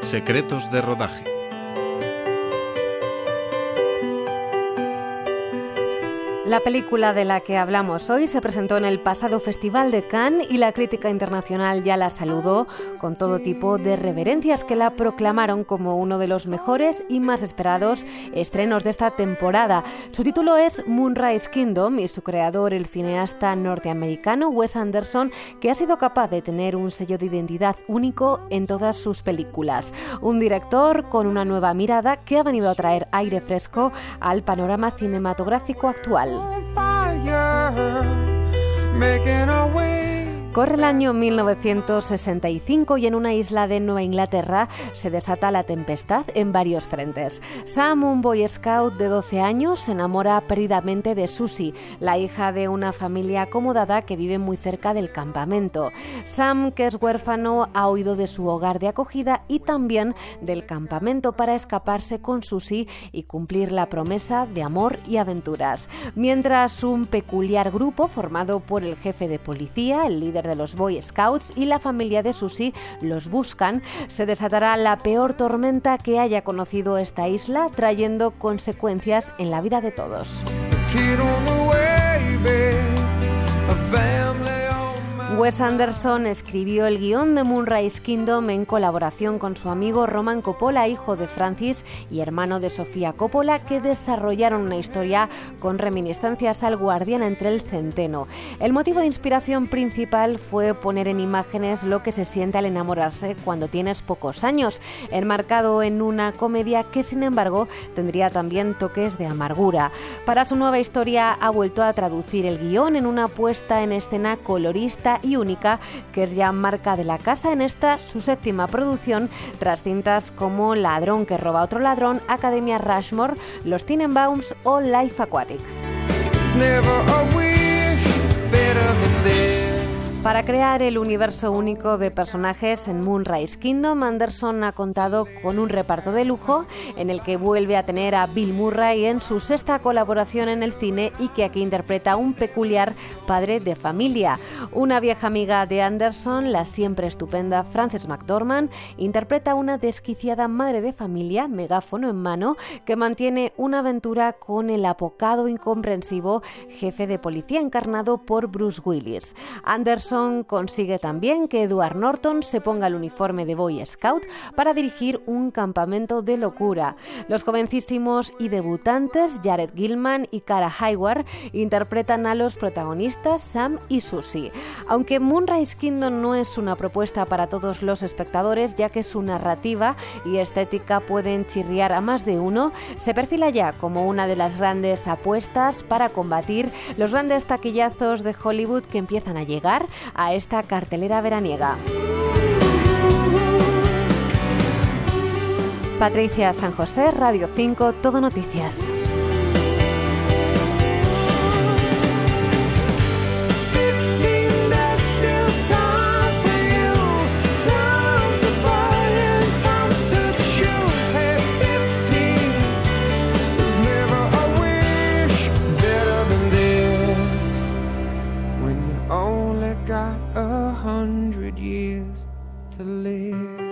Secretos de rodaje. La película de la que hablamos hoy se presentó en el pasado Festival de Cannes y la crítica internacional ya la saludó con todo tipo de reverencias que la proclamaron como uno de los mejores y más esperados estrenos de esta temporada. Su título es Moonrise Kingdom y su creador, el cineasta norteamericano Wes Anderson, que ha sido capaz de tener un sello de identidad único en todas sus películas. Un director con una nueva mirada que ha venido a traer aire fresco al panorama cinematográfico actual. Corre el año 1965 y en una isla de Nueva Inglaterra se desata la tempestad en varios frentes. Sam, un boy scout de 12 años, se enamora perdidamente de Susie, la hija de una familia acomodada que vive muy cerca del campamento. Sam, que es huérfano, ha huido de su hogar de acogida y también del campamento para escaparse con Susie y cumplir la promesa de amor y aventuras. Mientras un peculiar grupo formado por el jefe de policía, el líder de los Boy Scouts y la familia de Susie los buscan, se desatará la peor tormenta que haya conocido esta isla, trayendo consecuencias en la vida de todos. Wes Anderson escribió el guión de Moonrise Kingdom en colaboración con su amigo Roman Coppola, hijo de Francis y hermano de Sofía Coppola, que desarrollaron una historia con reminiscencias al Guardián entre el centeno. El motivo de inspiración principal fue poner en imágenes lo que se siente al enamorarse cuando tienes pocos años, enmarcado en una comedia que, sin embargo, tendría también toques de amargura. Para su nueva historia ha vuelto a traducir el guión en una puesta en escena colorista y única, que es ya marca de la casa en esta, su séptima producción, tras cintas como Ladrón que roba a otro ladrón, Academia Rushmore, Los Tenenbaums o Life Aquatic. Para crear el universo único de personajes en Moonrise Kingdom, Anderson ha contado con un reparto de lujo en el que vuelve a tener a Bill Murray en su sexta colaboración en el cine y que aquí interpreta a un peculiar padre de familia. Una vieja amiga de Anderson, la siempre estupenda Frances McDormand, interpreta a una desquiciada madre de familia, megáfono en mano, que mantiene una aventura con el apocado incomprensivo jefe de policía encarnado por Bruce Willis. Anderson consigue también que Edward Norton se ponga el uniforme de Boy Scout para dirigir un campamento de locura. Los jovencísimos y debutantes Jared Gilman y Cara Hayward interpretan a los protagonistas Sam y Susie. Aunque Moonrise Kingdom no es una propuesta para todos los espectadores, ya que su narrativa y estética pueden chirriar a más de uno, se perfila ya como una de las grandes apuestas para combatir los grandes taquillazos de Hollywood que empiezan a llegar a esta cartelera veraniega. Patricia San José, Radio 5, Todo Noticias. Got 100 years to live.